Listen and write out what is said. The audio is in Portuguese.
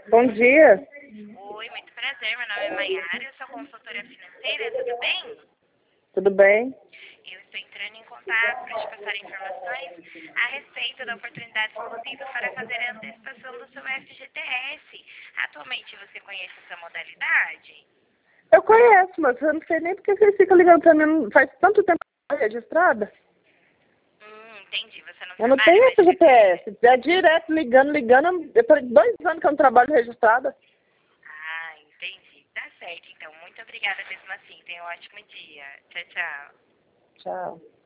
Bom dia. Oi, muito prazer. Meu nome é Maiara, eu sou consultora financeira, tudo bem? Tudo bem? Eu estou entrando em contato para te passar informações a respeito da oportunidade exclusiva para fazer a antecipação do seu FGTS. Atualmente você conhece essa modalidade? Eu conheço, mas eu não sei nem porque vocês ficam ligando pra mim. Faz tanto tempo que eu tô registrada. Entendi. Você não Eu não trabalha tenho mais esse com GPS. É direto, ligando. Eu tô 2 anos que eu não trabalho registrada. Ah, entendi. Tá certo, então. Muito obrigada mesmo assim. Tenha um ótimo dia. Tchau, tchau. Tchau.